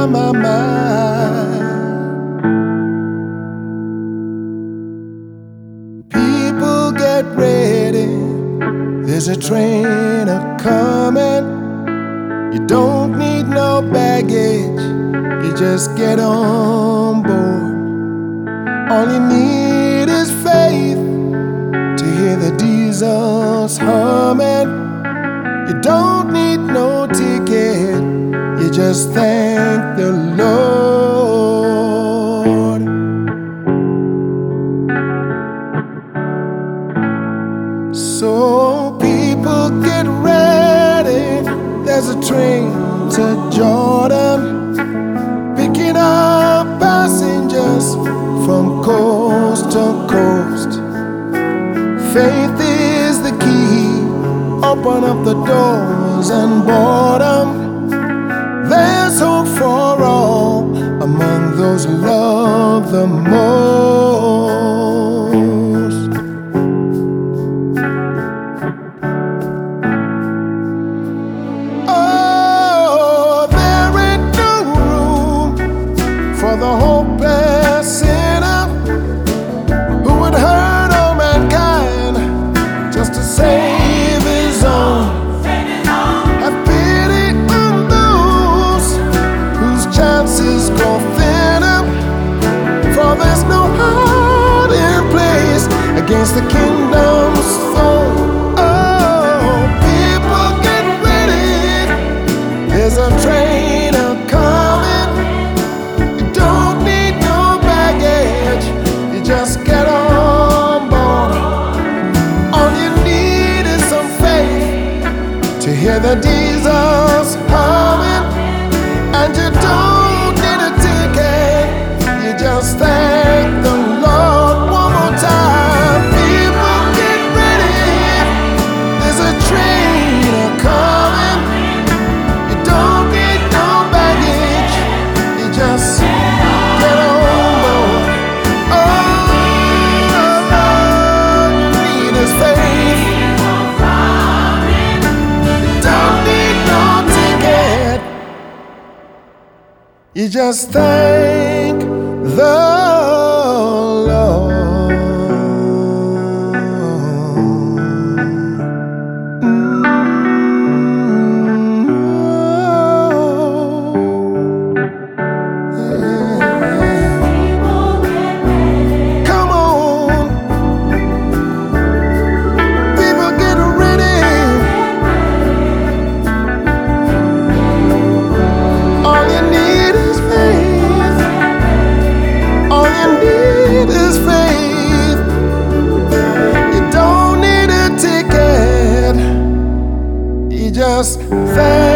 my. People get ready, there's a train a-coming. You don't need no baggage, you just get on board. All you need is faith to hear the diesels humming. You don't need no ticket, you just thank the Lord. So people get ready, there's a train to Jordan, picking up passengers from coast to coast. Faith is the key, open up the doors and board 'em. There's hope for all among those who love the most. Oh, there ain't no room for the hopeless sinner who would hurt all mankind just to save his own. Have pity on those whose chances go thinner, for there's no hiding place against the kingdom's foe. Oh, people get ready, there's a train a-coming. You don't need no baggage, you just get on board. All you need is some faith to hear the diesels humming, and you don't need a ticket, you just thank the Lord. One more time, people get ready, there's a train a-coming. You don't need no baggage, you just get on board. All you need is faith. Don't need no ticket, you just thank the Lord. Come on, people get ready. All you need is faith. All you need is faith. You don't need a ticket, you just thank